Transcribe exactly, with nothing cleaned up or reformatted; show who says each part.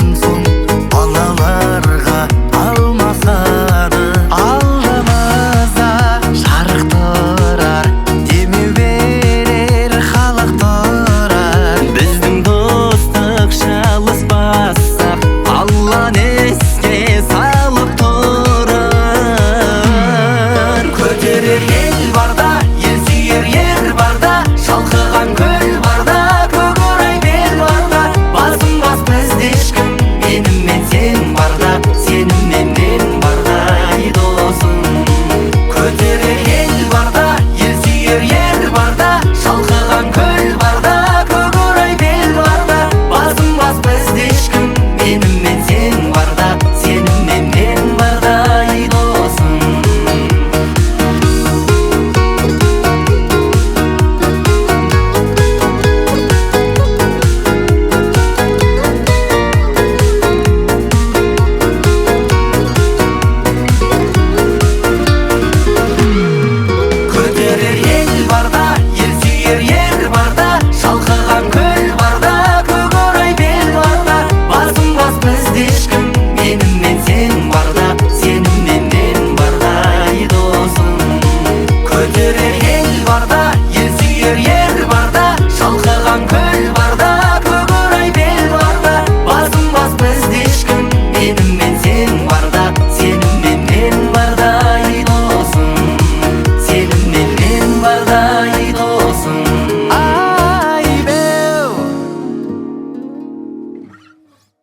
Speaker 1: соң балаларға алмасады. Алдымызда жарық тұрар, демеу берер халық тұрар. Біздің достық шалыспасақ, Алланы еске салып тұрар. Көтерер ел барда, ел сүйер ер барда, шалқыған көл барда, көкорай бел барда. Басым бас бізде ешкім, менім мен сен барда, сенім мен мен барда, ай досым. Көтерер ел барда, ел сүйер ер барда, шалқыған көл барда, көкорай бел барда. Басым бас бізде ешкім, менім мен сен барда, сенім мен мен барда, ай досым. Көтерер ел барда, ел сүйер ер барда, шалқыған көл барда, көкорай бел барда. Басым бас бізде ешкім, менім мен сен барда, сенім мен мен барда, ай досым. Көтерер